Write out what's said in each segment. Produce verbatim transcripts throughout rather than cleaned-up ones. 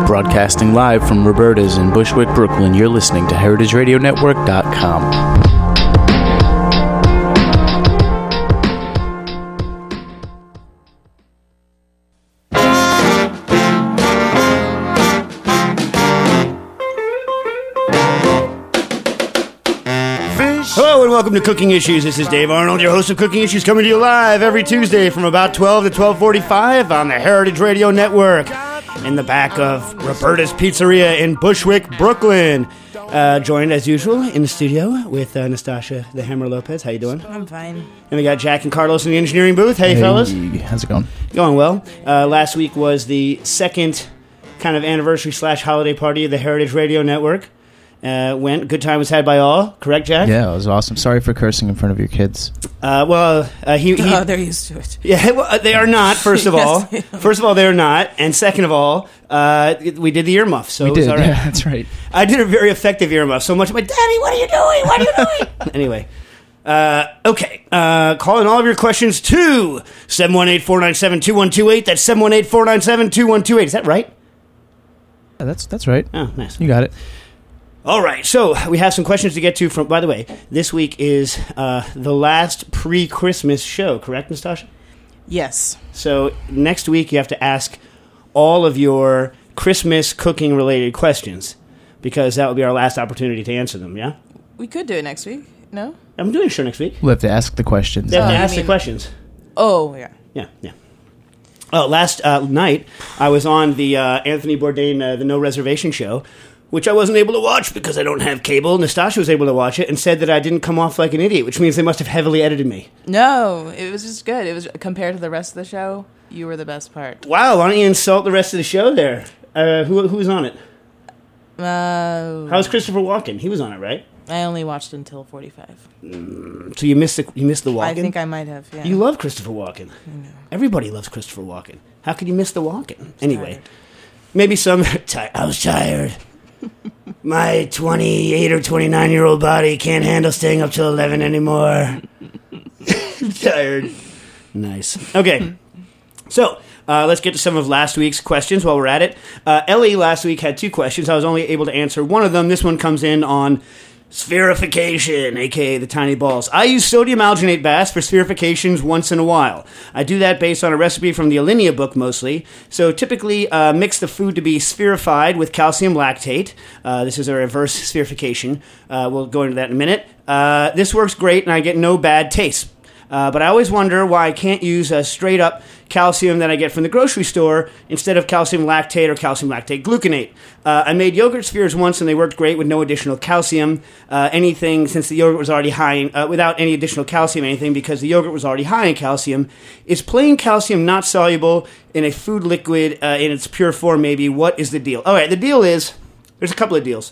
Broadcasting live from Roberta's in Bushwick, Brooklyn, you're listening to heritage radio network dot com. Hello and welcome to Cooking Issues. This is Dave Arnold, your host of Cooking Issues, coming to you live every Tuesday from about twelve to twelve forty-five on the Heritage Radio Network in the back of Roberta's Pizzeria in Bushwick, Brooklyn. Uh, joined as usual in the studio with uh, Nastasha the Hammer Lopez. How you doing? I'm fine. And we got Jack and Carlos in the engineering booth. Hey, hey fellas. How's it going? Going well. Uh, last week was the second kind of anniversary slash holiday party of the Heritage Radio Network. Uh, went. Good time was had by all. Correct, Jack? Yeah, it was awesome. Sorry for cursing in front of your kids. Uh, well, uh, he, he... Oh, they're used to it. Yeah, well, they are not, first of Yes, all. they are. First of all, they're not. And second of all, uh, we did the earmuff, so we it was did, all right. yeah, that's right. I did a very effective earmuff, so much of my, Daddy, what are you doing? What are you doing? Anyway. Uh, okay. Uh, calling all of your questions to seven one eight, four nine seven, two one two eight. That's seven one eight, four nine seven, two one two eight. Is that right? Yeah, that's, that's right. Oh, nice. You got it. All right, so we have some questions to get to from, by the way, this week is uh, the last pre-Christmas show, correct, Nastasha? Yes. So next week you have to ask all of your Christmas cooking-related questions, because that will be our last opportunity to answer them, yeah? We could do it next week. No? I'm doing a show next week. We'll have to ask the questions. They have Oh, to you ask the mean- questions. Oh, yeah. Yeah, yeah. Oh, last uh, night I was on the uh, Anthony Bourdain, uh, the No Reservation show, which I wasn't able to watch because I don't have cable. Nastasha was able to watch it and said that I didn't come off like an idiot, which means they must have heavily edited me. No, it was just good. It was compared to the rest of the show, you were the best part. Wow, why don't you insult the rest of the show there? Uh, who, who was on it? Uh, How's Christopher Walken? He was on it, right? I only watched until forty-five. So you missed the, you missed the Walken? I think I might have, yeah. You love Christopher Walken. I know. Everybody loves Christopher Walken. How could you miss the Walken? Anyway, Tired. maybe some... Ti- I was tired. My twenty-eight or twenty-nine-year-old body can't handle staying up till eleven anymore. Tired. Nice. Okay. So, uh, let's get to some of last week's questions while we're at it. Uh, Ellie last week had two questions. I was only able to answer one of them. This one comes in on spherification, aka the tiny balls. I use sodium alginate baths for spherifications once in a while. I do that based on a recipe from the Alinea book mostly. So typically uh, mix the food to be spherified with calcium lactate. Uh, this is a reverse spherification. Uh, we'll go into that in a minute. Uh, this works great and I get no bad taste. Uh, but I always wonder why I can't use a straight-up calcium that I get from the grocery store instead of calcium lactate or calcium lactate gluconate. Uh, I made yogurt spheres once, and they worked great with no additional calcium. Uh, anything, since the yogurt was already high, in, uh, without any additional calcium, anything, because the yogurt was already high in calcium. Is plain calcium not soluble in a food liquid uh, in its pure form, maybe? What is the deal? All right, the deal is, there's a couple of deals.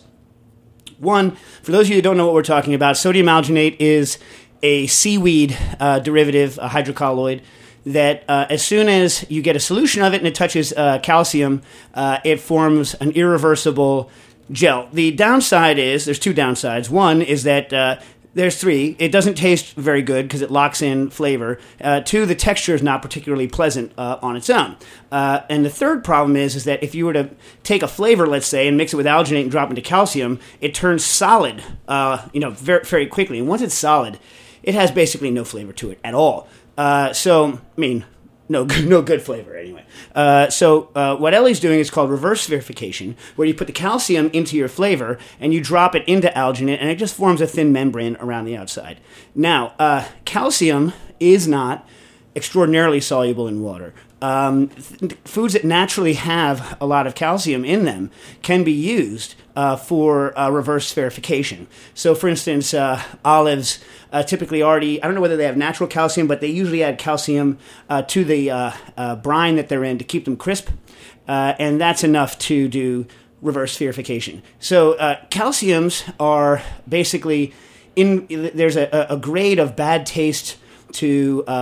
One, for those of you who don't know what we're talking about, sodium alginate is a seaweed uh, derivative, a hydrocolloid, that uh, as soon as you get a solution of it and it touches uh, calcium, uh, it forms an irreversible gel. The downside is, there's two downsides. One is that, uh, there's three, it doesn't taste very good because it locks in flavor. Uh, two, the texture is not particularly pleasant uh, on its own. Uh, and the third problem is, is that if you were to take a flavor, let's say, and mix it with alginate and drop it into calcium, it turns solid, uh, you know, very, very quickly. And once it's solid, it has basically no flavor to it at all. Uh, so, I mean, no, no good flavor anyway. Uh, so, uh, what Ellie's doing is called reverse spherification, where you put the calcium into your flavor and you drop it into alginate, and it just forms a thin membrane around the outside. Now, uh, calcium is not extraordinarily soluble in water. Um, th- foods that naturally have a lot of calcium in them can be used uh, for uh, reverse spherification. So, for instance, uh, olives uh, typically already, I don't know whether they have natural calcium, but they usually add calcium uh, to the uh, uh, brine that they're in to keep them crisp, uh, and that's enough to do reverse spherification. So, uh, calciums are basically, in. there's a, a grade of bad taste to uh,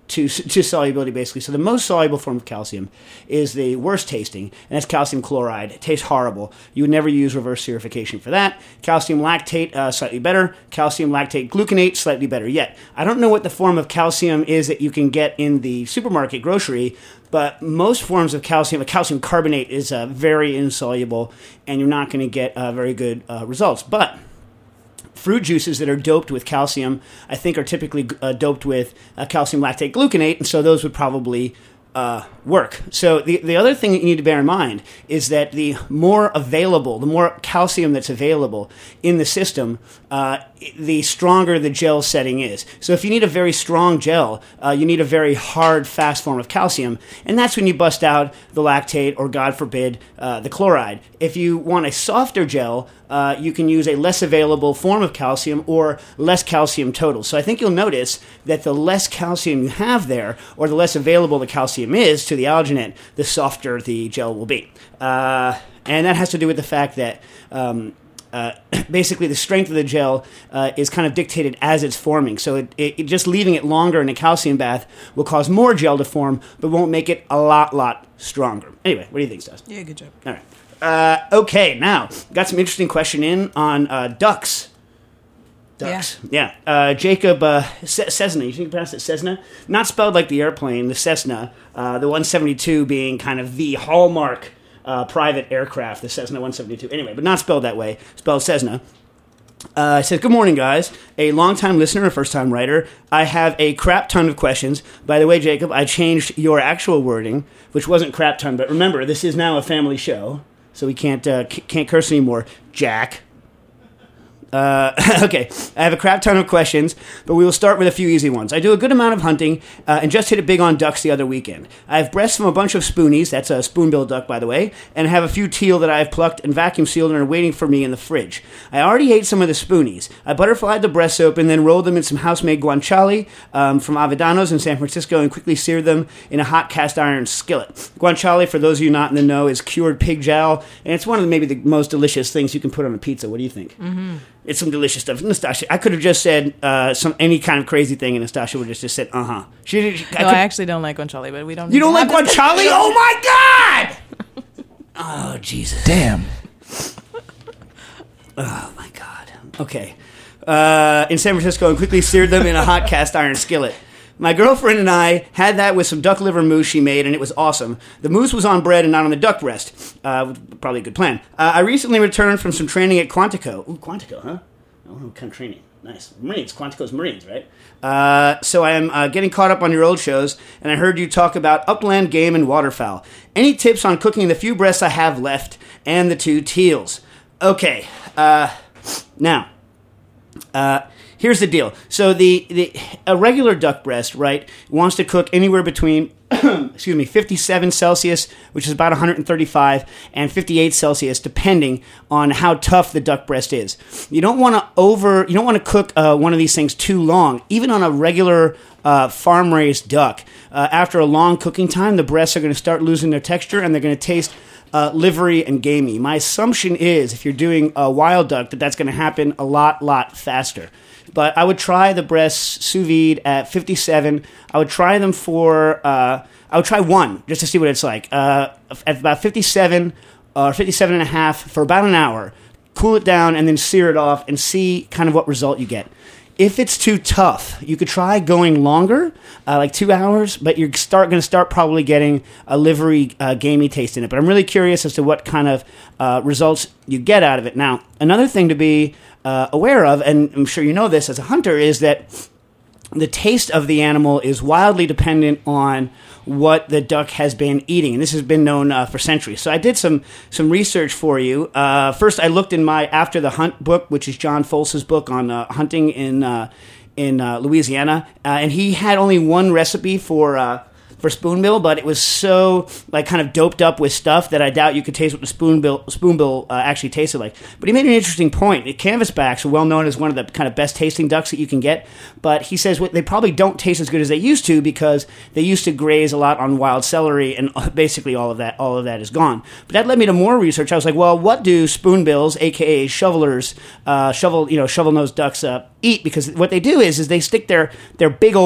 to to solubility, basically. So the most soluble form of calcium is the worst tasting, and that's calcium chloride. It tastes horrible. You would never use reverse sterification for that. Calcium lactate, uh, slightly better. Calcium lactate gluconate, slightly better yet. I don't know what the form of calcium is that you can get in the supermarket grocery, but most forms of calcium, a calcium carbonate is uh, very insoluble, and you're not going to get uh, very good uh, results. But fruit juices that are doped with calcium, I think, are typically uh, doped with uh, calcium lactate gluconate, and so those would probably uh, work. So the the other thing that you need to bear in mind is that the more available, the more calcium that's available in the system, uh, the stronger the gel setting is. So if you need a very strong gel, uh, you need a very hard, fast form of calcium, and that's when you bust out the lactate or, God forbid, uh, the chloride. If you want a softer gel, uh, you can use a less available form of calcium or less calcium total. So I think you'll notice that the less calcium you have there, or the less available the calcium is to the alginate, the softer the gel will be. Uh, and that has to do with the fact that um, Uh, basically, the strength of the gel uh, is kind of dictated as it's forming. So it, it, it just leaving it longer in a calcium bath will cause more gel to form, but won't make it a lot, lot stronger. Anyway, what do you think, Stas? Yeah, good job. All right. Uh, okay, now, got some interesting question in on uh, ducks. Ducks. Yeah. yeah. Uh, Jacob uh, Ce- Cessna, you think you pronounce it Cessna? Not spelled like the airplane, the Cessna, uh, the one seventy-two being kind of the hallmark Uh, private aircraft, the Cessna one seventy-two. Anyway, but not spelled that way. Spelled Cessna. Uh, it says, good morning, guys. A long-time listener, a first-time writer. I have a crap ton of questions. By the way, Jacob, I changed your actual wording, which wasn't crap ton, but remember, this is now a family show, so we can't uh, c- can't curse anymore. Jack. Uh, okay, I have a crap ton of questions, but we will start with a few easy ones. I do a good amount of hunting, uh, and just hit it big on ducks the other weekend. I have breasts from a bunch of spoonies, that's a spoonbill duck, by the way, and have a few teal that I have plucked and vacuum sealed and are waiting for me in the fridge. I already ate some of the spoonies. I butterflied the breasts open, then rolled them in some house-made guanciale um, from Avedanos in San Francisco and quickly seared them in a hot cast-iron skillet. Guanciale, for those of you not in the know, is cured pig jowl, and it's one of the, maybe the most delicious things you can put on a pizza. What do you think? Mm-hmm. It's some delicious stuff. Nastasha, I could have just said uh, some any kind of crazy thing, and Nastasha would have just said, uh-huh. She, she, no, I, could, I actually don't like guanciale, but we don't... You don't like guanciale? Oh, my God! Oh, Jesus. Damn. Oh, my God. Okay. Uh, in San Francisco, and quickly seared them in a hot cast iron skillet. My girlfriend and I had that with some duck liver mousse she made, and it was awesome. The mousse was on bread and not on the duck breast. Uh, probably a good plan. Uh, I recently returned from some training at Quantico. Ooh, Quantico, huh? Oh, what kind of training? Nice. Marines. Quantico's Marines, right? Uh, so I am uh, getting caught up on your old shows, and I heard you talk about upland game and waterfowl. Any tips on cooking the few breasts I have left and the two teals? Okay. Uh, now, uh... here's the deal. So the, the a regular duck breast, right, wants to cook anywhere between, excuse me, fifty-seven Celsius, which is about one hundred thirty-five, and fifty-eight Celsius, depending on how tough the duck breast is. You don't want to over, you don't want to cook uh, one of these things too long, even on a regular uh, farm-raised duck. Uh, after a long cooking time, the breasts are going to start losing their texture, and they're going to taste Uh, livery and gamey. My assumption is, if you're doing a wild duck, that that's going to happen a lot, lot faster. But I would try the breasts sous vide at fifty-seven. I would try them for, uh, I would try one, just to see what it's like. Uh, at about fifty-seven, or uh, fifty-seven and a half for about an hour. Cool it down, and then sear it off, and see kind of what result you get. If it's too tough, you could try going longer, uh, like two hours, but you're start going to start probably getting a livery, uh, gamey taste in it. But I'm really curious as to what kind of uh, results you get out of it. Now, another thing to be uh, aware of, and I'm sure you know this as a hunter, is that the taste of the animal is wildly dependent on what the duck has been eating, and this has been known uh, for centuries. So I did some some research for you. Uh, first, I looked in my After the Hunt book, which is John Folse's book on uh, hunting in uh, in uh, Louisiana, uh, and he had only one recipe for uh, for spoonbill, but it was so like kind of doped up with stuff that I doubt you could taste what the spoonbill spoonbill uh, actually tasted like. But he made an interesting point. Canvasbacks are well known as one of the kind of best tasting ducks that you can get, but he says they probably don't taste as good as they used to because they used to graze a lot on wild celery, and basically all of that all of that is gone. But that led me to more research. I was like, well, what do spoonbills, aka shovelers, uh, shovel you know shovel nosed ducks, uh, eat? Because what they do is is they stick their their big old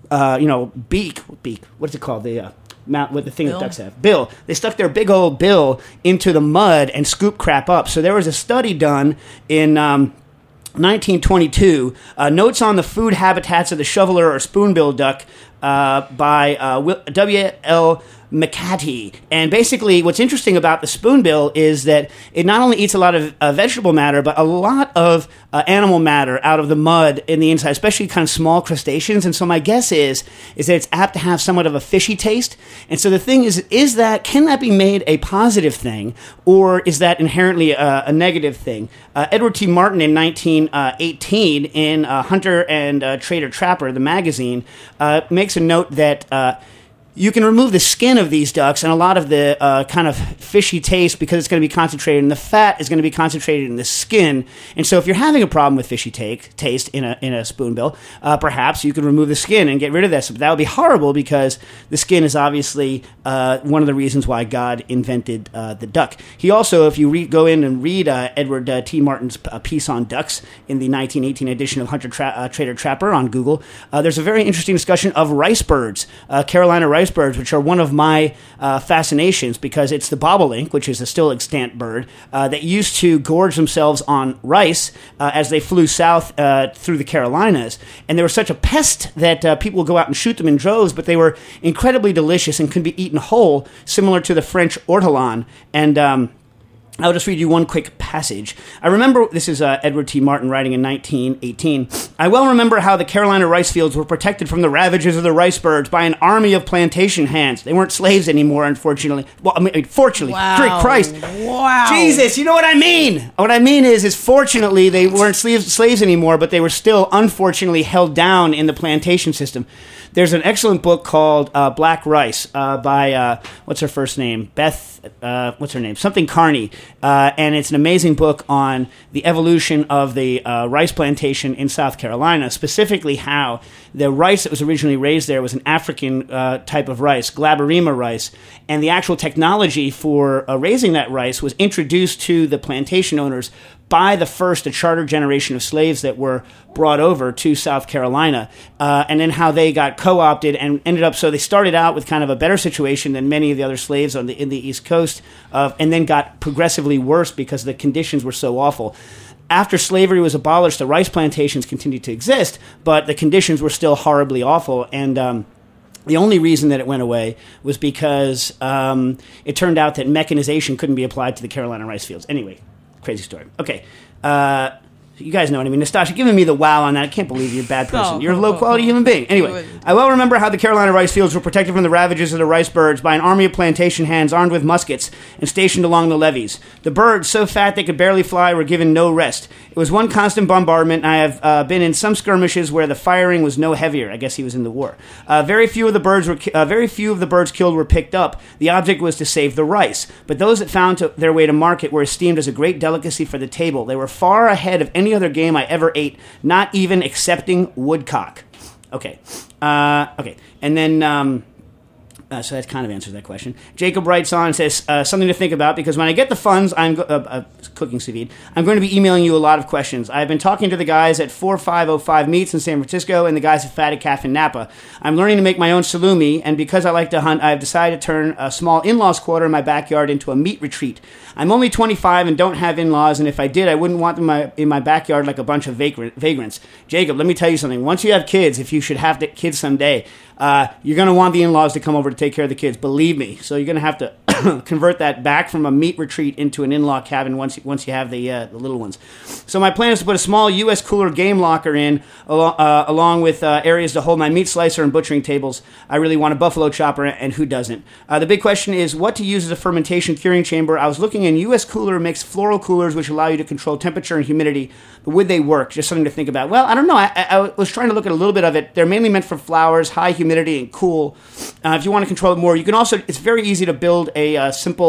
uh, you know, beak, beak, what's it called? The uh, mount, what the thing Bill? that ducks have. Bill. They stuck their big old bill into the mud and scooped crap up. So there was a study done in um, nineteen twenty-two, uh, Notes on the Food Habitats of the Shoveler or Spoonbill Duck uh, by uh, W L McCarty. And basically what's interesting about the spoonbill is that it not only eats a lot of uh, vegetable matter, but a lot of uh, animal matter out of the mud in the inside, especially kind of small crustaceans. And so my guess is is that it's apt to have somewhat of a fishy taste. And so the thing is, is that, can that be made a positive thing, or is that inherently a, a negative thing? Uh, Edward T. Martin in nineteen eighteen in uh, Hunter and uh, Trader Trapper, the magazine, uh, makes a note that uh, you can remove the skin of these ducks and a lot of the uh, kind of fishy taste because it's going to be concentrated, and the fat is going to be concentrated in the skin. And so if you're having a problem with fishy take, taste in a in a spoonbill, uh, perhaps you could remove the skin and get rid of this. But that would be horrible because the skin is obviously uh, one of the reasons why God invented uh, the duck. He also, if you re- go in and read uh, Edward uh, T. Martin's uh, piece on ducks in the nineteen eighteen edition of Hunter Tra- uh, Trader Trapper on Google, uh, there's a very interesting discussion of rice birds, uh, Carolina rice birds, which are one of my uh, fascinations because it's the bobolink, which is a still extant bird, uh, that used to gorge themselves on rice uh, as they flew south uh, through the Carolinas. And they were such a pest that uh, people would go out and shoot them in droves, but they were incredibly delicious and could be eaten whole, similar to the French ortolan. And um, I'll just read you one quick passage. I remember, this is uh, Edward T. Martin writing in nineteen eighteen, I well remember how the Carolina rice fields were protected from the ravages of the rice birds by an army of plantation hands. They weren't slaves anymore, unfortunately. Well, I mean, fortunately. Wow. Great Christ. Wow. Jesus, you know what I mean? What I mean is, is fortunately they weren't slaves, slaves anymore, but they were still, unfortunately, held down in the plantation system. There's an excellent book called uh, Black Rice uh, by, uh, what's her first name? Beth, uh, what's her name? Something Carney. Uh, and it's an amazing book on the evolution of the uh, rice plantation in South Carolina, specifically how the rice that was originally raised there was an African uh, type of rice, Glaberrima rice, and the actual technology for uh, raising that rice was introduced to the plantation owners by the first, a charter generation of slaves that were brought over to South Carolina, uh, and then how they got co-opted and ended up, so they started out with kind of a better situation than many of the other slaves on the in the East Coast, uh, and then got progressively worse because the conditions were so awful. After slavery was abolished, the rice plantations continued to exist, but the conditions were still horribly awful, and um, the only reason that it went away was because um, it turned out that mechanization couldn't be applied to the Carolina rice fields. Anyway, crazy story. Okay. Uh, you guys know what I mean. Nastasha, giving me the wow on that. I can't believe you're a bad person. Oh, you're a oh, low-quality oh, human being. Anyway, I well remember how the Carolina rice fields were protected from the ravages of the rice birds by an army of plantation hands armed with muskets and stationed along the levees. The birds, so fat they could barely fly, were given no rest. It was one constant bombardment, and I have uh, been in some skirmishes where the firing was no heavier. I guess he was in the war. Uh, very few of the birds were ki- uh, very few of the birds killed were picked up. The object was to save the rice, but those that found to their way to market were esteemed as a great delicacy for the table. They were far ahead of any other game I ever ate, not even excepting woodcock. Okay. Uh, okay. And then, um, uh, so that kind of answers that question. Jacob writes on and says, uh, something to think about, because when I get the funds, I'm go- uh, uh, cooking sous vide, I'm going to be emailing you a lot of questions. I've been talking to the guys at four five oh five Meats in San Francisco and the guys at Fatted Calf in Napa. I'm learning to make my own salumi, and because I like to hunt, I've decided to turn a small in-laws quarter in my backyard into a meat retreat. I'm only twenty-five and don't have in-laws, and if I did, I wouldn't want them in my, in my backyard like a bunch of vagrants. Jacob, let me tell you something. Once you have kids, if you should have kids someday, uh, you're going to want the in-laws to come over to take care of the kids. Believe me. So you're going to have to convert that back from a meat retreat into an in-law cabin once you, once you have the uh, the little ones. So my plan is to put a small U S cooler game locker in, al- uh, along with uh, areas to hold my meat slicer and butchering tables. I really want a buffalo chopper, and who doesn't? Uh, the big question is what to use as a fermentation curing chamber. I was looking in U S Cooler makes floral coolers which allow you to control temperature and humidity, but would they work? Just something to think about. Well, I don't know. I, I, I was trying to look at a little bit of it. They're mainly meant for flowers, high humidity, and cool. Uh, if you want to control it more, you can also, it's very easy to build a uh, simple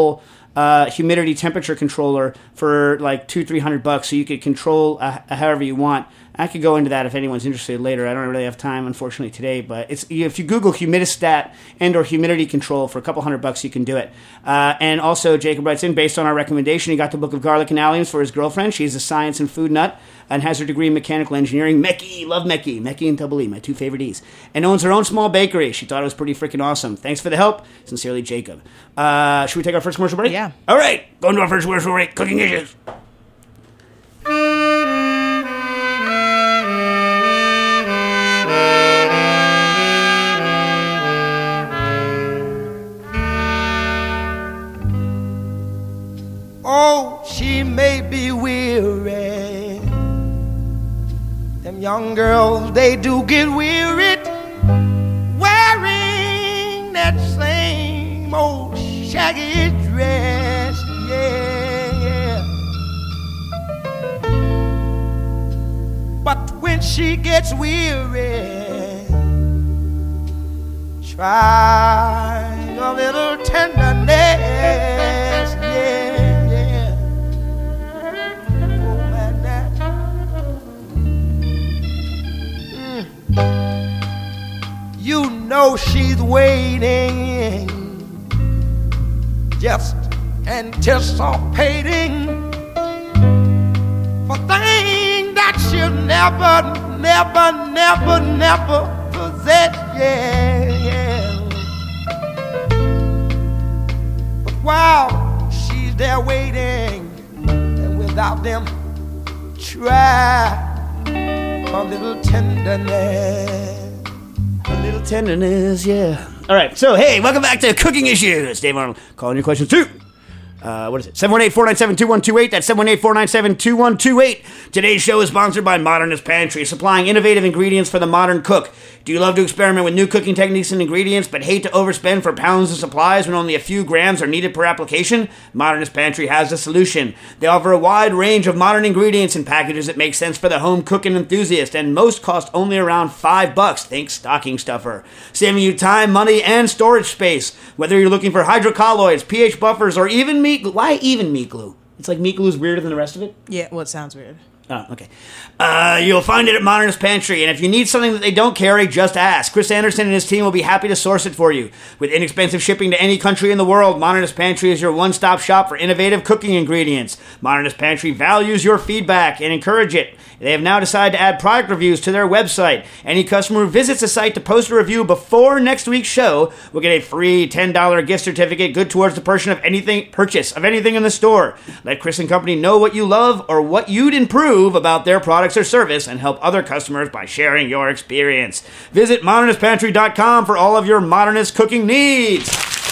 uh, humidity temperature controller for like two, three hundred bucks, so you could control uh, however you want. I could go into that if anyone's interested later. I don't really have time, unfortunately, today. But it's if you Google Humidistat and or humidity control for a couple hundred bucks, you can do it. Uh, and also, Jacob writes in, based on our recommendation, he got the book of Garlic and Alliums for his girlfriend. She's a science and food nut and has her degree in mechanical engineering. Mecky, love Mecky. Mecky and Double E, my two favorite E's. And owns her own small bakery. She thought it was pretty freaking awesome. Thanks for the help. Sincerely, Jacob. Uh, should we take our first commercial break? Yeah. All right. Going to our first commercial break. Cooking Issues. Oh, she may be weary. Them young girls, they do get wearied wearing that same old shaggy dress, yeah, yeah. But when she gets weary, try a little tenderness, yeah. You know she's waiting, just anticipating for things that she'll never, never, never, never possess, yeah, yeah. But while she's there waiting, and without them, try a little tenderness. A little tenderness, yeah. All right, so hey, welcome back to Cooking Issues. Dave Arnold calling your questions too. Uh, what is it? seven one eight, four nine seven, two one two eight. That's seven one eight, four nine seven, two one two eight. Today's show is sponsored by Modernist Pantry, supplying innovative ingredients for the modern cook. Do you love to experiment with new cooking techniques and ingredients, but hate to overspend for pounds of supplies when only a few grams are needed per application? Modernist Pantry has a solution. They offer a wide range of modern ingredients and packages that make sense for the home cooking enthusiast, and most cost only around five bucks. Think stocking stuffer. Saving you time, money, and storage space. Whether you're looking for hydrocolloids, pH buffers, or even meat glue. Why even meat glue? It's like meat glue is weirder than the rest of it? Yeah, well, it sounds weird. Oh, okay. Uh, you'll find it at Modernist Pantry, and if you need something that they don't carry, just ask. Chris Anderson and his team will be happy to source it for you. With inexpensive shipping to any country in the world, Modernist Pantry is your one-stop shop for innovative cooking ingredients. Modernist Pantry values your feedback and encourage it. They have now decided to add product reviews to their website. Any customer who visits the site to post a review before next week's show will get a free ten dollars gift certificate good towards the purchase of anything, purchase of anything in the store. Let Chris and company know what you love or what you'd improve about their products or service and help other customers by sharing your experience. Visit modernist pantry dot com for all of your modernist cooking needs.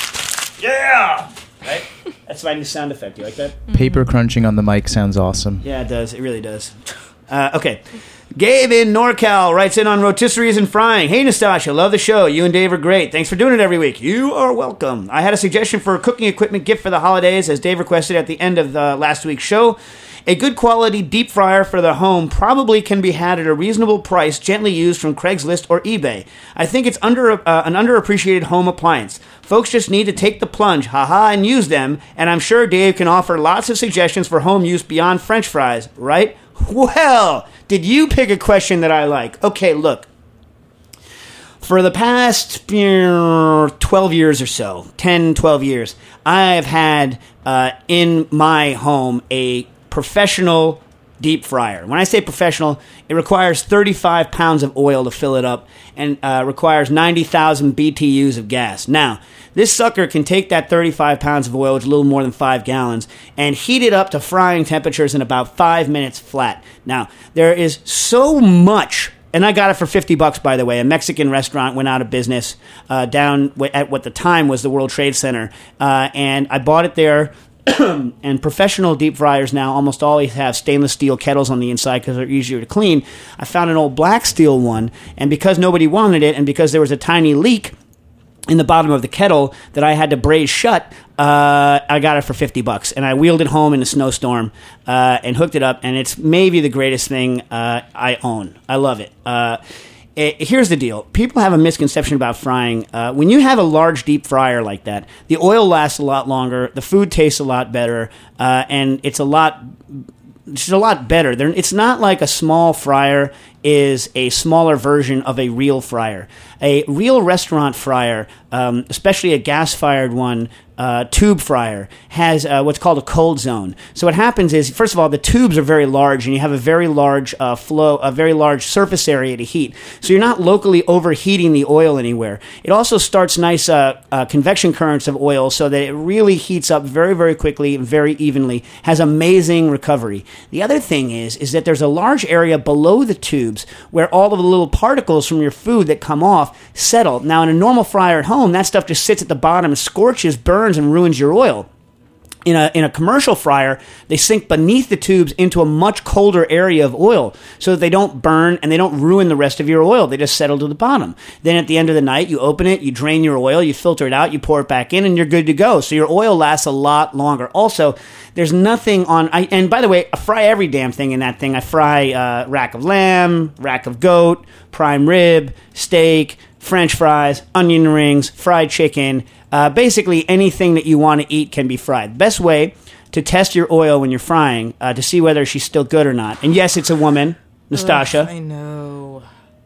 Yeah! Right? That's my new sound effect. You like that? Paper crunching on the mic sounds awesome. Yeah, it does. It really does. Uh, okay. Gabe in NorCal writes in on rotisseries and frying. Hey, Nastasha, love the show. You and Dave are great. Thanks for doing it every week. You are welcome. I had a suggestion for a cooking equipment gift for the holidays, as Dave requested at the end of the last week's show. A good quality deep fryer for the home probably can be had at a reasonable price, gently used from Craigslist or eBay. I think it's under uh, an underappreciated home appliance. Folks just need to take the plunge, haha, and use them, and I'm sure Dave can offer lots of suggestions for home use beyond French fries, right? Well, did you pick a question that I like? Okay, look. For the past you know, twelve years or so, ten, twelve years, I've had uh, in my home a professional deep fryer. When I say professional, it requires thirty-five pounds of oil to fill it up and uh, requires ninety thousand B T Us of gas. Now, this sucker can take that thirty-five pounds of oil, which is a little more than five gallons, and heat it up to frying temperatures in about five minutes flat. Now, there is so much, and I got it for fifty bucks, by the way. A Mexican restaurant went out of business uh, down at what the time was the World Trade Center, uh, and I bought it there. And professional deep fryers now almost always have stainless steel kettles on the inside because they're easier to clean. I found an old black steel one, and because nobody wanted it, and because there was a tiny leak in the bottom of the kettle that I had to braze shut, uh, I got it for fifty bucks, and I wheeled it home in a snowstorm uh, and hooked it up, and it's maybe the greatest thing uh, I own. I love it. Uh, eh, here's the deal. People have a misconception about frying. Uh, when you have a large deep fryer like that, the oil lasts a lot longer, the food tastes a lot better, uh, and it's a lot... It's a lot better. They're, it's not like a small fryer is a smaller version of a real fryer. A real restaurant fryer, um, especially a gas-fired one, uh, tube fryer, has uh, what's called a cold zone. So what happens is, first of all, the tubes are very large, and you have a very large uh, flow, a very large surface area to heat. So you're not locally overheating the oil anywhere. It also starts nice uh, uh, convection currents of oil, so that it really heats up very, very quickly, very evenly. Has amazing recovery. The other thing is, is that there's a large area below the tubes where all of the little particles from your food that come off settle. Now, in a normal fryer at home, that stuff just sits at the bottom and scorches, burns, and ruins your oil. In a in a commercial fryer, they sink beneath the tubes into a much colder area of oil so that they don't burn and they don't ruin the rest of your oil. They just settle to the bottom. Then at the end of the night, you open it, you drain your oil, you filter it out, you pour it back in, and you're good to go. So your oil lasts a lot longer. Also, there's nothing on... I, and by the way, I fry every damn thing in that thing. I fry uh, rack of lamb, rack of goat, prime rib, steak, French fries, onion rings, fried chicken... Uh, basically, anything that you want to eat can be fried. Best way to test your oil when you're frying uh, to see whether she's still good or not. And yes, it's a woman, Nastasha. Ugh, I know.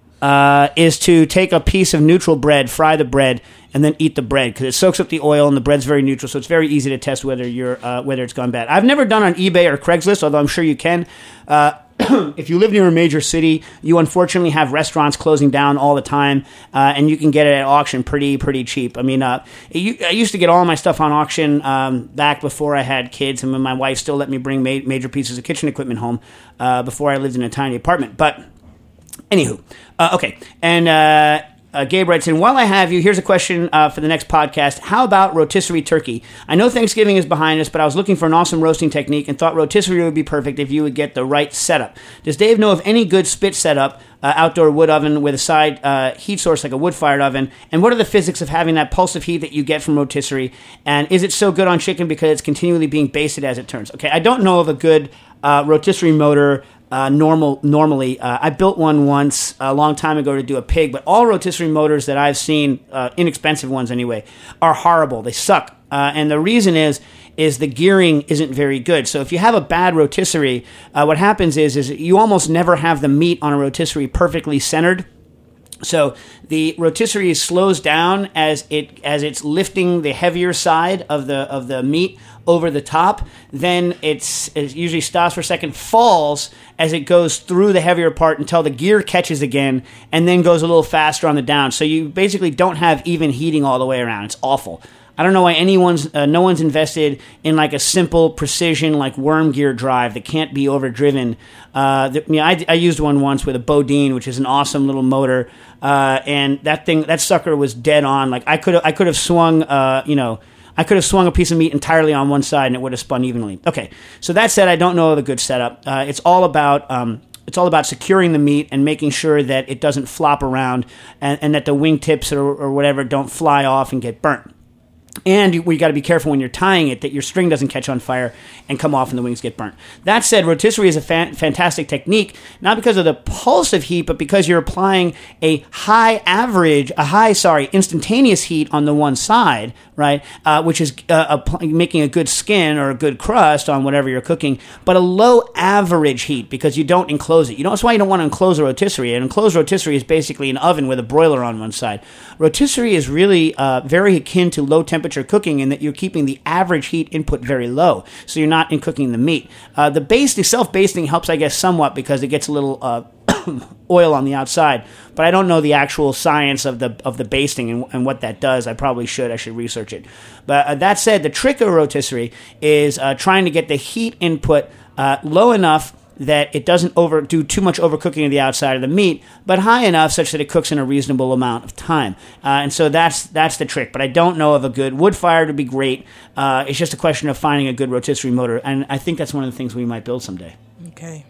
Uh, is to take a piece of neutral bread, fry the bread, and then eat the bread because it soaks up the oil and the bread's very neutral, so it's very easy to test whether you're uh, whether it's gone bad. I've never done on eBay or Craigslist, although I'm sure you can. Uh, if you live near a major city, you unfortunately have restaurants closing down all the time, uh, and you can get it at auction pretty, pretty cheap. I mean, uh, it, I used to get all my stuff on auction um, back before I had kids, and when my wife still let me bring ma- major pieces of kitchen equipment home uh, before I lived in a tiny apartment. But, anywho, uh, okay, and... Uh, Uh, Gabe writes in, while I have you, here's a question uh, for the next podcast. How about rotisserie turkey? I know Thanksgiving is behind us, but I was looking for an awesome roasting technique and thought rotisserie would be perfect if you would get the right setup. Does Dave know of any good spit setup, uh, outdoor wood oven with a side uh, heat source like a wood-fired oven? And what are the physics of having that pulse of heat that you get from rotisserie? And is it so good on chicken because it's continually being basted as it turns? Okay, I don't know of a good uh, rotisserie motor Uh, normal, normally, uh, I built one once a long time ago to do a pig, but all rotisserie motors that I've seen, uh, inexpensive ones anyway, are horrible. They suck. Uh, and the reason is, is the gearing isn't very good. So if you have a bad rotisserie, uh, what happens is, is you almost never have the meat on a rotisserie perfectly centered. So the rotisserie slows down as it as it's lifting the heavier side of the of the meat over the top. Then it's it usually stops for a second, falls as it goes through the heavier part until the gear catches again, and then goes a little faster on the down. So you basically don't have even heating all the way around. It's awful. I don't know why anyone's uh, no one's invested in like a simple precision like worm gear drive that can't be overdriven. Uh, the, you know, I, I used one once with a Bodine, which is an awesome little motor, uh, and that thing that sucker was dead on. Like I could I could have swung, uh, you know. I could have swung a piece of meat entirely on one side and it would have spun evenly. Okay, so that said, I don't know of a good setup. Uh, it's all about um, it's all about securing the meat and making sure that it doesn't flop around and, and that the wingtips or, or whatever don't fly off and get burnt. And you, we got to be careful when you're tying it that your string doesn't catch on fire and come off and the wings get burnt. That said, rotisserie is a fan, fantastic technique, not because of the pulse of heat, but because you're applying a high average, a high, sorry, instantaneous heat on the one side, right, uh, which is uh, a, making a good skin or a good crust on whatever you're cooking, but a low average heat because you don't enclose it. You know, that's why you don't want to enclose a rotisserie. An enclosed rotisserie is basically an oven with a broiler on one side. Rotisserie is really uh, very akin to low temperature cooking in that you're keeping the average heat input very low, so you're not in cooking the meat. Uh, the base, the self-basting helps, I guess, somewhat because it gets a little uh, oil on the outside, but I don't know the actual science of the of the basting and, and what that does. I probably should. I should research it. But uh, that said, the trick of rotisserie is uh, trying to get the heat input uh, low enough that it doesn't over do too much overcooking of the outside of the meat, but high enough such that it cooks in a reasonable amount of time. Uh, and so that's that's the trick. But I don't know of a good wood fire to be great. Uh, it's just a question of finding a good rotisserie motor, and I think that's one of the things we might build someday. Okay.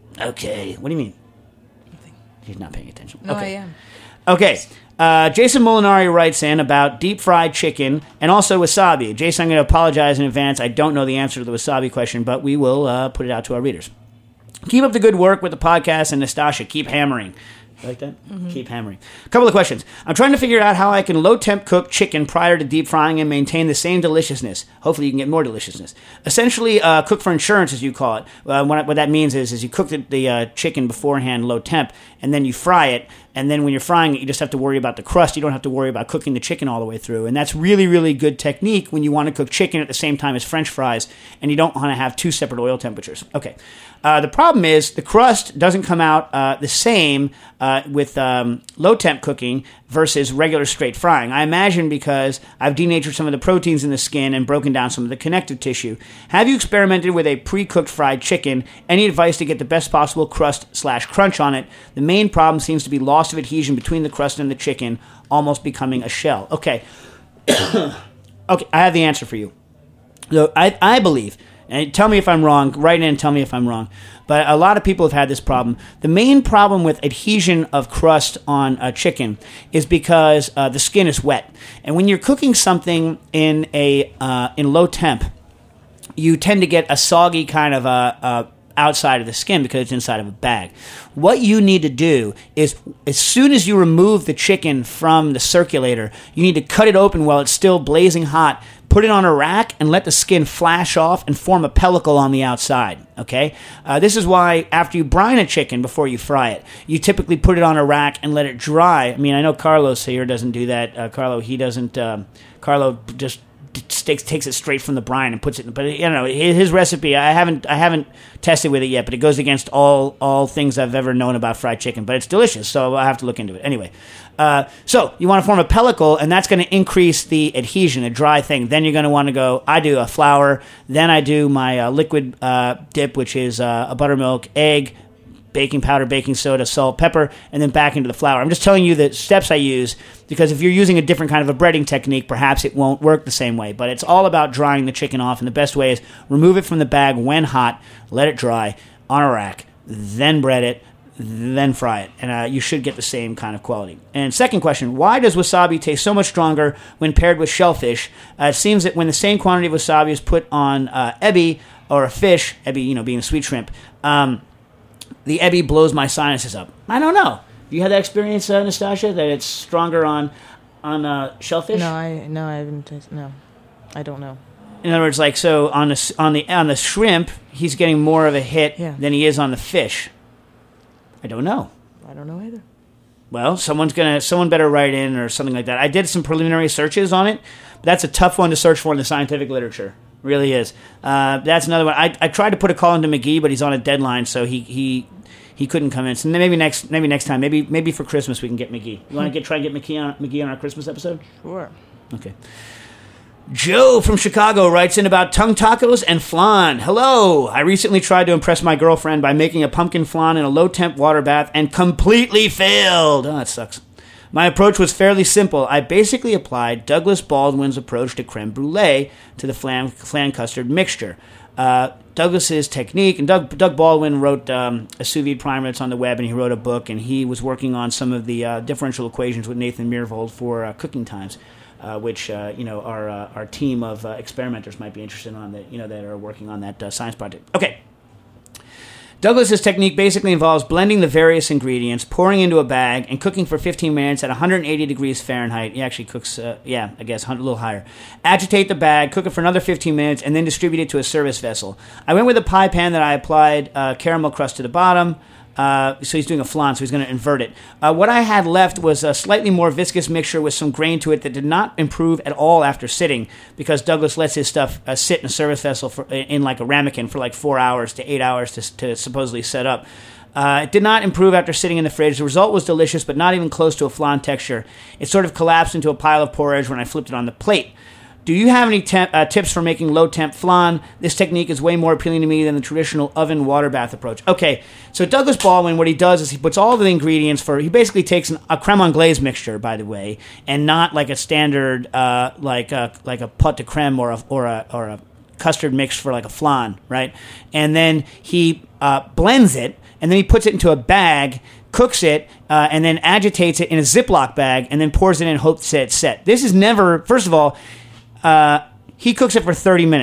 Okay. What do you mean? Nothing. He's not paying attention. No, okay. I am. Okay. Uh, Jason Molinari writes in about deep-fried chicken and also wasabi. Jason, I'm going to apologize in advance. I don't know the answer to the wasabi question, but we will uh, put it out to our readers. Keep up the good work with the podcast, and Nastasha, keep hammering. Like that? Mm-hmm. Keep hammering. A couple of questions. I'm trying to figure out how I can low-temp cook chicken prior to deep frying and maintain the same deliciousness. Hopefully you can get more deliciousness. Essentially, uh, cook for insurance, as you call it. Uh, what, what that means is, is you cook the, the uh, chicken beforehand, low temp, and then you fry it. And then when you're frying it, you just have to worry about the crust. You don't have to worry about cooking the chicken all the way through. And that's really, really good technique when you want to cook chicken at the same time as French fries, and you don't want to have two separate oil temperatures. Okay. Uh, the problem is the crust doesn't come out uh, the same uh, with um, low-temp cooking versus regular straight frying. I imagine because I've denatured some of the proteins in the skin and broken down some of the connective tissue. Have you experimented with a pre-cooked fried chicken? Any advice to get the best possible crust slash crunch on it? The main problem seems to be loss of adhesion between the crust and the chicken, almost becoming a shell. Okay. Okay, I have the answer for you. So I, I believe... And tell me if I'm wrong. Write in and tell me if I'm wrong. But a lot of people have had this problem. The main problem with adhesion of crust on a chicken is because uh, the skin is wet. And when you're cooking something in a uh, in low temp, you tend to get a soggy kind of a, a outside of the skin because it's inside of a bag. What you need to do is, as soon as you remove the chicken from the circulator, you need to cut it open while it's still blazing hot, put it on a rack, and let the skin flash off and form a pellicle on the outside, okay? Uh, this is why after you brine a chicken before you fry it, you typically put it on a rack and let it dry. I mean, I know Carlos here doesn't do that. Uh, Carlo, he doesn't, um, Carlo just Takes, takes it straight from the brine and puts it in, but you know his recipe. I haven't I haven't tested with it yet, but it goes against all all things I've ever known about fried chicken. But it's delicious, so I have to look into it anyway. Uh, so you want to form a pellicle, and that's going to increase the adhesion, a dry thing. Then you're going to want to go. I do a flour, then I do my uh, liquid uh, dip, which is uh, a buttermilk, egg, baking powder, baking soda, salt, pepper, and then back into the flour. I'm just telling you the steps I use because if you're using a different kind of a breading technique, perhaps it won't work the same way. But it's all about drying the chicken off, and the best way is remove it from the bag when hot, let it dry on a rack, then bread it, then fry it, and uh, you should get the same kind of quality. And second question, why does wasabi taste so much stronger when paired with shellfish? Uh, it seems that when the same quantity of wasabi is put on uh, ebi or a fish, ebi, you know, being a sweet shrimp, um, the ebi blows my sinuses up. I don't know. You had that experience, uh, Nastasia, that it's stronger on on uh, shellfish? No, I no, I haven't tasted. No, I don't know. In other words, like so on the on the on the shrimp, he's getting more of a hit yeah. than he is on the fish. I don't know. I don't know either. Well, someone's gonna someone better write in or something like that. I did some preliminary searches on it, but that's a tough one to search for in the scientific literature. Really is. Uh, that's another one. I, I tried to put a call into McGee, but he's on a deadline, so he he, he couldn't come in. So maybe next maybe next time, maybe maybe for Christmas we can get McGee. You want to get try and get McGee on McGee on our Christmas episode? Sure. Okay. Joe from Chicago writes in about tongue tacos and flan. Hello. I recently tried to impress my girlfriend by making a pumpkin flan in a low temp water bath and completely failed. Oh, that sucks. My approach was fairly simple. I basically applied Douglas Baldwin's approach to creme brulee to the flan, flan custard mixture. Uh, Douglas's technique, and Doug, Doug Baldwin wrote um, a sous vide primer that's on the web, and he wrote a book, and he was working on some of the uh, differential equations with Nathan Myhrvold for uh, cooking times, uh, which uh, you know our uh, our team of uh, experimenters might be interested on that you know that are working on that uh, science project. Okay. Douglas's technique basically involves blending the various ingredients, pouring into a bag, and cooking for fifteen minutes at one hundred eighty degrees Fahrenheit. He actually cooks, uh, yeah, I guess, a little higher. Agitate the bag, cook it for another fifteen minutes, and then distribute it to a service vessel. I went with a pie pan that I applied uh, caramel crust to the bottom. Uh, so he's doing a flan, so he's going to invert it. Uh, what I had left was a slightly more viscous mixture with some grain to it that did not improve at all after sitting, because Douglas lets his stuff uh, sit in a service vessel for, in like a ramekin for like four hours to eight hours to, to supposedly set up. Uh, it did not improve after sitting in the fridge. The result was delicious, but not even close to a flan texture. It sort of collapsed into a pile of porridge when I flipped it on the plate. Do you have any temp, uh, tips for making low-temp flan? This technique is way more appealing to me than the traditional oven water bath approach. Okay, so Douglas Baldwin, what he does is he puts all the ingredients for... He basically takes an, a creme anglaise mixture, by the way, and not like a standard, uh, like a, like a pot de creme or a, or a or a custard mix for like a flan, right? And then he uh, blends it, and then he puts it into a bag, cooks it, uh, and then agitates it in a Ziploc bag, and then pours it in and hopes that it's set. This is never... First of all... Uh, he cooks it for thirty minutes.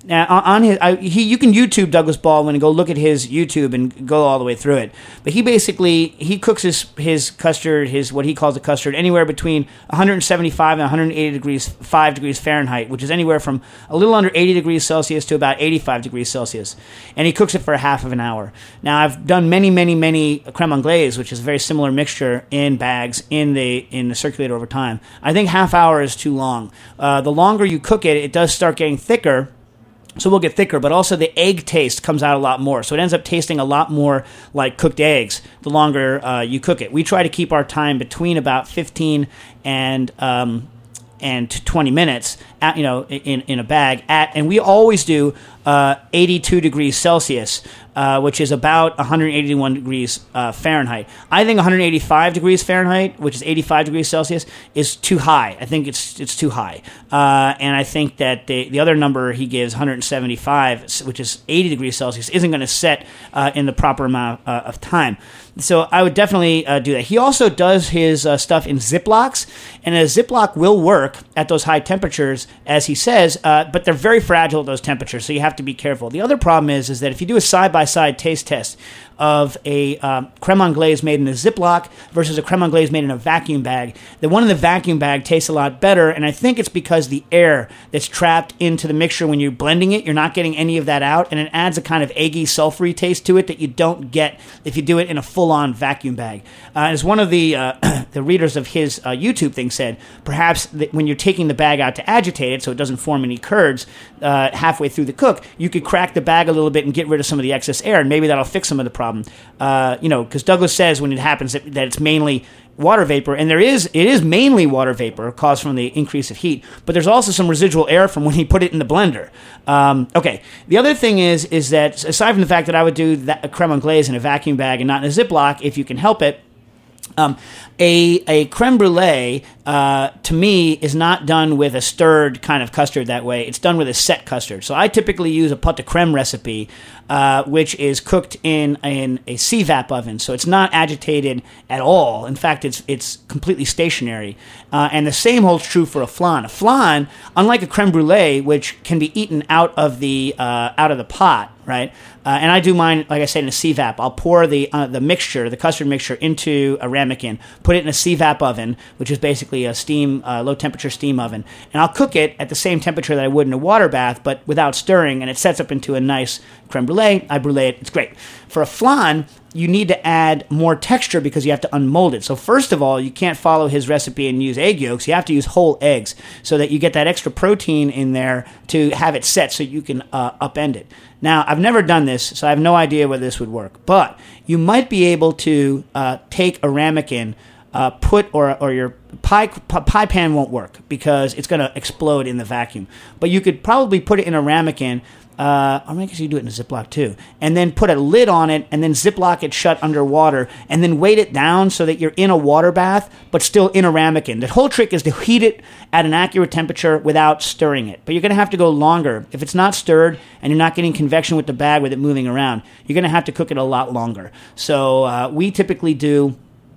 Now, on his, I, he, you can YouTube Douglas Baldwin and go look at his YouTube and go all the way through it. But he basically he cooks his his custard, his what he calls a custard, anywhere between one seventy-five and one hundred eighty degrees, five degrees Fahrenheit, which is anywhere from a little under eighty degrees Celsius to about eighty-five degrees Celsius. And he cooks it for a half of an hour. Now, I've done many, many, many creme anglaise, which is a very similar mixture in bags in the in the circulator over time. I think half hour is too long. Uh, the longer you cook it, it does start getting thicker. So we'll get thicker, but also the egg taste comes out a lot more. So it ends up tasting a lot more like cooked eggs the longer uh, you cook it. We try to keep our time between about fifteen and um, and twenty minutes, at, you know, in in a bag. At and we always do uh, eighty-two degrees Celsius. Uh, which is about one hundred eighty-one degrees uh, Fahrenheit. I think one hundred eighty-five degrees Fahrenheit, which is eighty-five degrees Celsius, is too high. I think it's it's too high. Uh, and I think that the, the other number he gives, one hundred seventy-five, which is eighty degrees Celsius, isn't going to set uh, in the proper amount uh, of time. So I would definitely uh, do that. He also does his uh, stuff in Ziplocs, and a Ziploc will work at those high temperatures, as he says, uh, but they're very fragile at those temperatures, so you have to be careful. The other problem is, is that if you do a side-by-side taste test of a um, creme anglaise made in a Ziploc versus a creme anglaise made in a vacuum bag, the one in the vacuum bag tastes a lot better, and I think it's because the air that's trapped into the mixture when you're blending it, you're not getting any of that out, and it adds a kind of eggy, sulfury taste to it that you don't get if you do it in a full-on vacuum bag. Uh, as one of the uh, the readers of his uh, YouTube thing said, perhaps that when you're taking the bag out to agitate it so it doesn't form any curds uh, halfway through the cook, you could crack the bag a little bit and get rid of some of the excess air, and maybe that'll fix some of the problem. Uh, you know, because Douglas says when it happens that, that it's mainly water vapor, and there is it is mainly water vapor caused from the increase of heat, but there's also some residual air from when he put it in the blender. Um, okay, the other thing is is that aside from the fact that I would do that, a creme anglaise in a vacuum bag and not in a Ziploc, if you can help it, Um, a a creme brulee, uh, to me, is not done with a stirred kind of custard that way. It's done with a set custard. So I typically use a pot de creme recipe, uh, which is cooked in, in a C VAP oven. So it's not agitated at all. In fact, it's it's completely stationary. Uh, and the same holds true for a flan. A flan, unlike a creme brulee, which can be eaten out of the uh, out of the pot, right? Uh, and I do mine, like I said, in a C VAP. I'll pour the uh, the mixture, the custard mixture, into a ramekin, put it in a C VAP oven, which is basically a steam, uh, low-temperature steam oven, and I'll cook it at the same temperature that I would in a water bath, but without stirring, and it sets up into a nice creme brulee. I brulee it. It's great. For a flan, you need to add more texture because you have to unmold it. So first of all, you can't follow his recipe and use egg yolks. You have to use whole eggs so that you get that extra protein in there to have it set so you can uh, upend it. Now, I've never done this, so I have no idea whether this would work. But you might be able to uh, take a ramekin, uh, put, or or your pie pie pan won't work because it's going to explode in the vacuum. But you could probably put it in a ramekin. Uh, or I guess you do it in a Ziploc too, and then put a lid on it, and then Ziploc it shut underwater, and then weight it down so that you're in a water bath, but still in a ramekin. The whole trick is to heat it at an accurate temperature without stirring it. But you're going to have to go longer. If it's not stirred and you're not getting convection with the bag with it moving around, you're going to have to cook it a lot longer. So uh, we typically do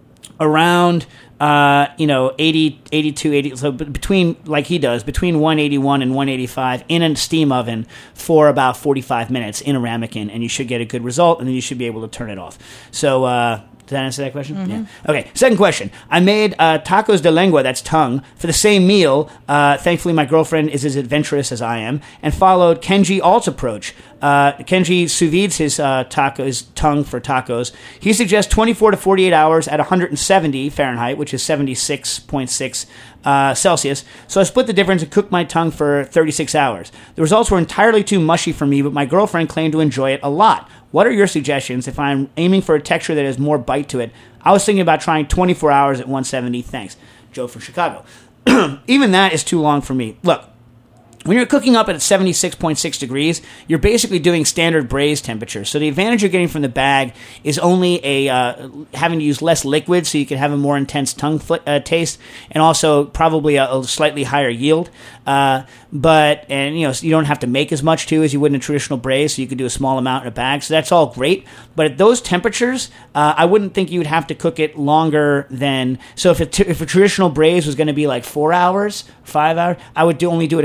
around uh, you know, eighty, eighty-two, eighty, so between, like he does, between one eighty-one and one eighty-five in a steam oven for about forty-five minutes in a ramekin, and you should get a good result, and then you should be able to turn it off. So, uh, did that answer that question? Mm-hmm. Yeah. Okay, second question. I made uh, tacos de lengua, that's tongue, for the same meal. Uh, thankfully, my girlfriend is as adventurous as I am, and followed Kenji Alt's approach. Uh, Kenji sous vides his uh, tacos, tongue for tacos. He suggests twenty-four to forty-eight hours at one hundred seventy Fahrenheit, which is seventy-six point six uh, Celsius. So I split the difference and cooked my tongue for thirty-six hours. The results were entirely too mushy for me, but my girlfriend claimed to enjoy it a lot. What are your suggestions if I'm aiming for a texture that has more bite to it? I was thinking about trying twenty-four hours at one seventy. Thanks. Joe from Chicago. Even that is too long for me. Look, when you're cooking up at seventy-six point six degrees, you're basically doing standard braise temperature. So the advantage you're getting from the bag is only a uh, having to use less liquid so you can have a more intense tongue fl- uh, taste, and also probably a, a slightly higher yield. Uh, but, and you know, you don't have to make as much too as you would in a traditional braise, so you could do a small amount in a bag. So that's all great. But at those temperatures, uh, I wouldn't think you would have to cook it longer than, so if, it t- if a traditional braise was going to be like four hours, five hours, I would do, only do it a couple hours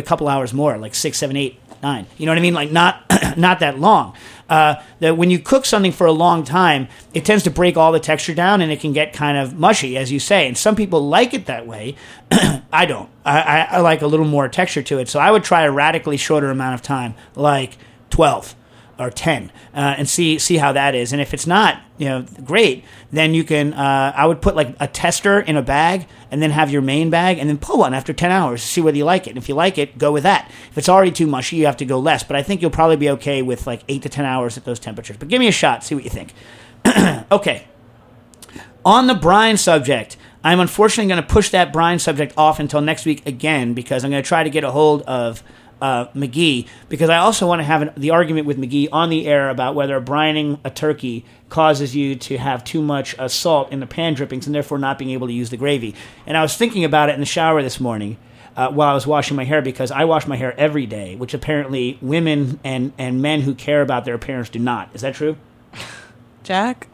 hours more, like six, seven, eight, nine. You know what I mean? Like not not that long. Uh, that when you cook something for a long time, it tends to break all the texture down, and it can get kind of mushy, as you say. And some people like it that way. I don't. I, I, I like a little more texture to it. So I would try a radically shorter amount of time, like twelve or ten, uh, and see see how that is. And if it's not, you know, great, then you can. Uh, I would put like a tester in a bag, and then have your main bag, and then pull one after ten hours to see whether you like it. And if you like it, go with that. If it's already too mushy, you have to go less. But I think you'll probably be okay with like eight to ten hours at those temperatures. But give me a shot, see what you think. Okay. On the brine subject, I'm unfortunately going to push that brine subject off until next week again, because I'm going to try to get a hold of Uh, McGee, because I also want to have an, the argument with McGee on the air about whether brining a turkey causes you to have too much uh, salt in the pan drippings and therefore not being able to use the gravy. And I was thinking about it in the shower this morning uh, while I was washing my hair, because I wash my hair every day, which apparently women and, and men who care about their appearance do not. Is that true? Jack?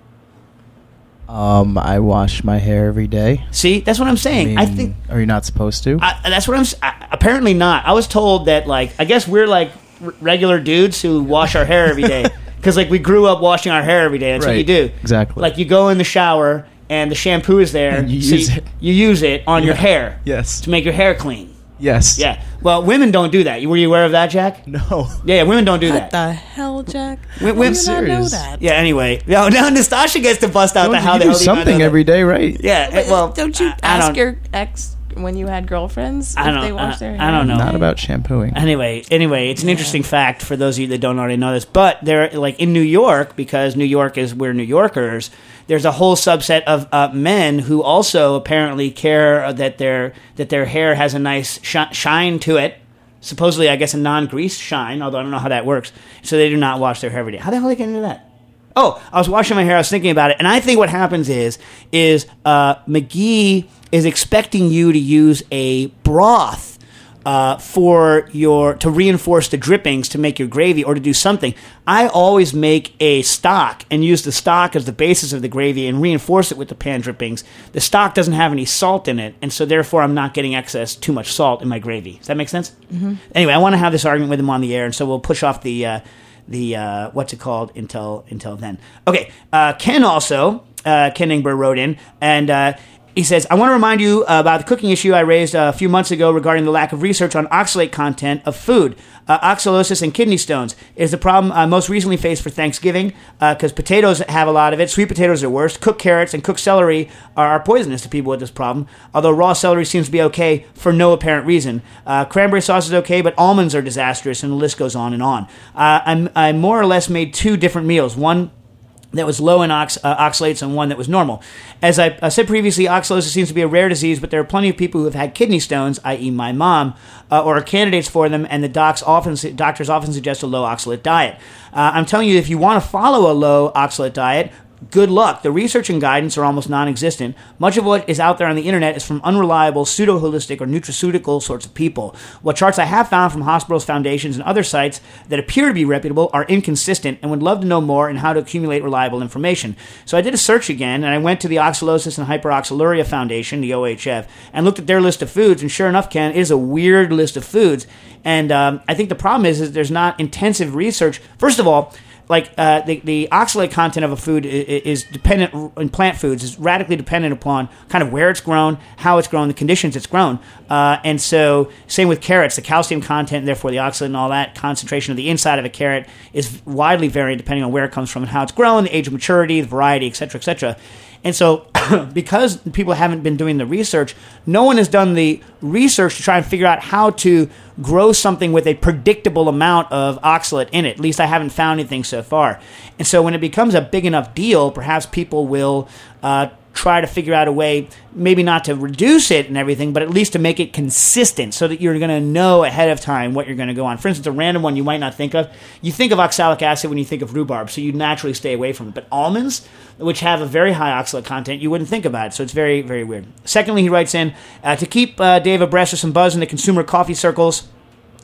Um, I wash my hair every day. See, that's what I'm saying. I, I mean, think are you not supposed to? I, that's what I'm. s- I, apparently not. I was told that, like, I guess we're like r- regular dudes who wash our hair every day, because like we grew up washing our hair every day. That's what you Right. do. Exactly. Like you go in the shower and the shampoo is there. And you so use you, it. You use it on your Yeah. hair. Yes. To make your hair clean. Yes. Yeah. Well, women don't do that. Were you aware of that, Jack? No. Yeah, yeah women don't do What that. the hell, Jack? Wait, How wait, do you not know serious. that? Yeah. Anyway, no, now Nastasha gets to bust out Don't the you how the do hell do you not know something that? every day, right? Yeah. But well, don't you I, I ask don't, your ex when you had girlfriends I if don't. they wash I, their hair? I don't know. Not about shampooing. Anyway, anyway, it's an interesting fact for those of you that don't already know this. But they're like in New York, because New York is we're New Yorkers. There's a whole subset of uh, men who also apparently care that their that their hair has a nice sh- shine to it. Supposedly, I guess a non-grease shine, although I don't know how that works. So they do not wash their hair every day. How the hell did I get into that? Oh, I was washing my hair. I was thinking about it, and I think what happens is is uh, McGee is expecting you to use a broth uh, for your to reinforce the drippings to make your gravy or to do something. I always make a stock and use the stock as the basis of the gravy and reinforce it with the pan drippings. The stock doesn't have any salt in it, and so therefore I'm not getting excess too much salt in my gravy. Does that make sense? Mm-hmm. Anyway, I want to have this argument with him on the air, and so we'll push off the uh, the uh, what's it called until until then. Okay, uh, Ken also uh, Ken Ingber wrote in and. Uh, He says, I want to remind you about the cooking issue I raised a few months ago regarding the lack of research on oxalate content of food. Uh, oxalosis and kidney stones is the problem I most recently faced for Thanksgiving, because uh, potatoes have a lot of it. Sweet potatoes are worse. Cooked carrots and cooked celery are, are poisonous to people with this problem, although raw celery seems to be okay for no apparent reason. Uh, cranberry sauce is okay, but almonds are disastrous, and the list goes on and on. Uh, I'm, I more or less made two different meals. One that was low in ox, uh, oxalates and one that was normal. As I, I said previously, oxalosis seems to be a rare disease, but there are plenty of people who have had kidney stones, that is my mom, uh, or are candidates for them, and the docs often, doctors often suggest a low oxalate diet. Uh, I'm telling you, if you want to follow a low oxalate diet, good luck. The research and guidance are almost non-existent. Much of what is out there on the internet is from unreliable, pseudo-holistic, or nutraceutical sorts of people. What charts I have found from hospitals, foundations, and other sites that appear to be reputable are inconsistent, and would love to know more on how to accumulate reliable information. So I did a search again, and I went to the Oxalosis and Hyperoxaluria Foundation, the O H F, and looked at their list of foods, and sure enough, Ken, it is a weird list of foods. And um, I think the problem is, is there's not intensive research. First of all, Like uh, the the oxalate content of a food is, is dependent in plant foods is radically dependent upon kind of where it's grown, how it's grown, the conditions it's grown, uh, and so same with carrots. The calcium content, and therefore the oxalate and all that concentration of the inside of a carrot is widely varied depending on where it comes from and how it's grown, the age of maturity, the variety, et cetera, et cetera. And so, because people haven't been doing the research, no one has done the research to try and figure out how to grow something with a predictable amount of oxalate in it. At least I haven't found anything so far. And so when it becomes a big enough deal, perhaps people will uh, try to figure out a way, maybe not to reduce it and everything, but at least to make it consistent so that you're going to know ahead of time what you're going to go on. For instance, a random one you might not think of. You think of oxalic acid when you think of rhubarb, so you naturally stay away from it. But almonds, which have a very high oxalate content, you wouldn't think about it. So it's very, very weird. Secondly, he writes in, uh, to keep uh, Dave abreast of some buzz in the consumer coffee circles,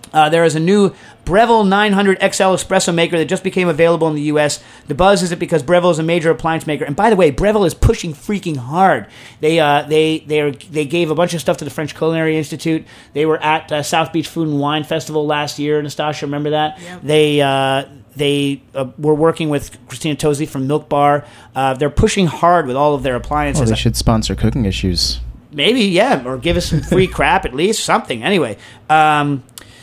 Uh, there is a new Breville nine hundred X L espresso maker that just became available in the U S. The buzz is it because Breville is a major appliance maker. And by the way, Breville is pushing freaking hard. They uh, they they are, they gave a bunch of stuff to the French Culinary Institute. They were at uh, South Beach Food and Wine Festival last year. Nastasia, remember that? Yep. They uh, they uh, were working with Christina Tosi from Milk Bar. Uh, they're pushing hard with all of their appliances. Well, they should sponsor Cooking Issues. Maybe, yeah, or give us some free crap at least, something. Anyway, um,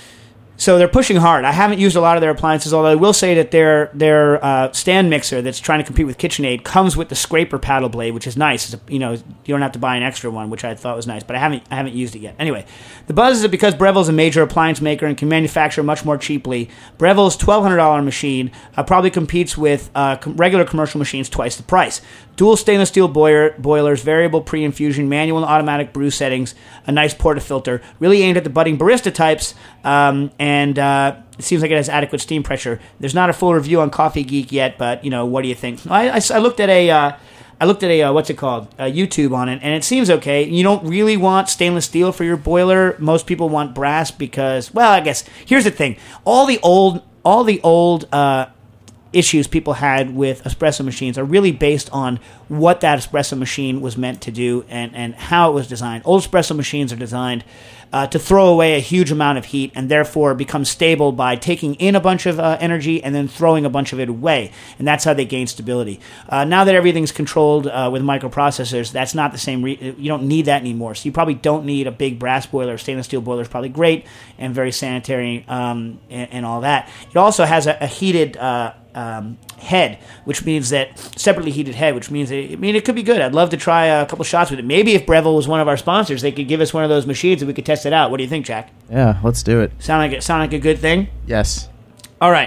so they're pushing hard. I haven't used a lot of their appliances, although I will say that their their uh, stand mixer that's trying to compete with KitchenAid comes with the scraper paddle blade, which is nice. It's a, you know, you don't have to buy an extra one, which I thought was nice, but I haven't I haven't used it yet. Anyway, the buzz is that because Breville is a major appliance maker and can manufacture much more cheaply, Breville's twelve hundred dollars machine uh, probably competes with uh, com- regular commercial machines twice the price. Dual stainless steel boiler, boilers, variable pre-infusion, manual and automatic brew settings, a nice portafilter, really aimed at the budding barista types, um, and uh, it seems like it has adequate steam pressure. There's not a full review on Coffee Geek yet, but you know, what do you think? I, I, I looked at a, uh, I looked at a uh, what's it called, a YouTube on it, and it seems okay. You don't really want stainless steel for your boiler. Most people want brass because, well, I guess here's the thing: all the old, all the old. Uh, issues people had with espresso machines are really based on what that espresso machine was meant to do and, and how it was designed. Old espresso machines are designed uh, to throw away a huge amount of heat and therefore become stable by taking in a bunch of uh, energy and then throwing a bunch of it away. And that's how they gain stability. Uh, now that everything's controlled uh, with microprocessors, that's not the same. Re- you don't need that anymore. So you probably don't need a big brass boiler. Stainless steel boiler is probably great and very sanitary um, and, and all that. It also has a, a heated uh, Um, head, which means that separately heated head, which means that, I mean, it could be good. I'd love to try a couple shots with it. Maybe if Breville was one of our sponsors, they could give us one of those machines and we could test it out. What do you think, Jack? Yeah, let's do it. Sound like it? Sound like a good thing? Yes. All right.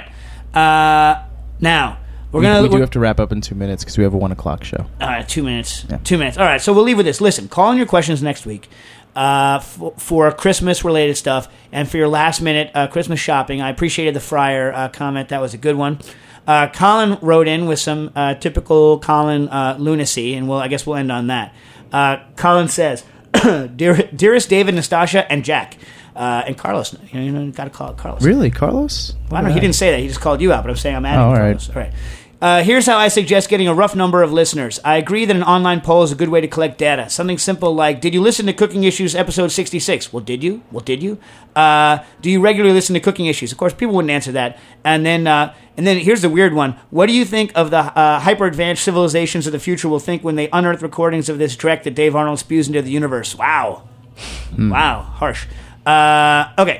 Uh, now we're We, gonna. we do we're- have to wrap up in two minutes because we have a one o'clock show. All right, two minutes. Yeah. Two minutes. All right, so we'll leave with this. Listen, call in your questions next week uh, for, for Christmas-related stuff and for your last-minute uh, Christmas shopping. I appreciated the Fryer uh, comment. That was a good one. Uh, Colin wrote in with some uh, typical Colin uh, lunacy, and we'll, I guess we'll end on that. Uh, Colin says, Dear, Dearest David, Nastasia, and Jack, uh, and Carlos. You know, you know, got to call it Carlos. Really, Carlos? Well, I don't know. He didn't say that. He just called you out, but I'm saying I'm adding Oh, all Carlos. All right. Uh, here's how I suggest getting a rough number of listeners. I agree that an online poll is a good way to collect data. Something simple like, did you listen to Cooking Issues episode sixty-six? Well, did you? Well, did you? Uh, do you regularly listen to Cooking Issues? Of course, people wouldn't answer that. And then uh, and then here's the weird one. What do you think of the uh, hyper-advanced civilizations of the future will think when they unearth recordings of this dreck that Dave Arnold spews into the universe? Wow. Wow. Harsh. Uh, okay.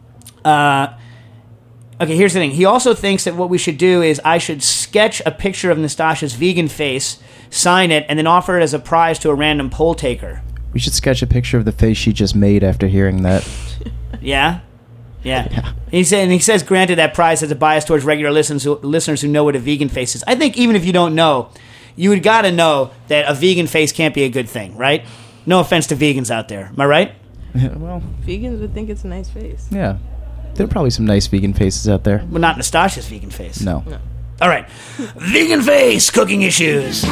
Uh... Okay, here's the thing. He also thinks that what we should do is I should sketch a picture of Nastasia's vegan face, sign it, and then offer it as a prize to a random poll taker. We should sketch a picture of the face she just made after hearing that. Yeah? Yeah. yeah. He said, and he says, granted, that prize has a bias towards regular listeners who, listeners who know what a vegan face is. I think even if you don't know, you would got to know that a vegan face can't be a good thing, right? No offense to vegans out there. Am I right? Yeah, well, Vegans would think it's a nice face. yeah. There are probably some nice vegan faces out there. Well, not Nastasia's vegan face. No. No. All right. Vegan face, Cooking Issues.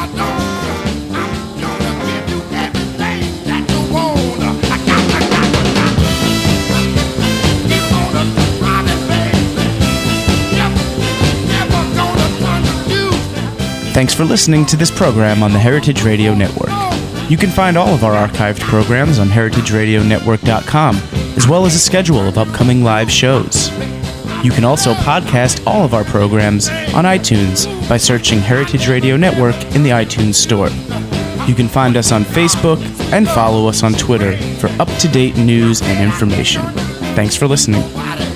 Thanks for listening to this program on the Heritage Radio Network. You can find all of our archived programs on heritage radio network dot com, as well as a schedule of upcoming live shows. You can also podcast all of our programs on iTunes by searching Heritage Radio Network in the iTunes Store. You can find us on Facebook and follow us on Twitter for up-to-date news and information. Thanks for listening.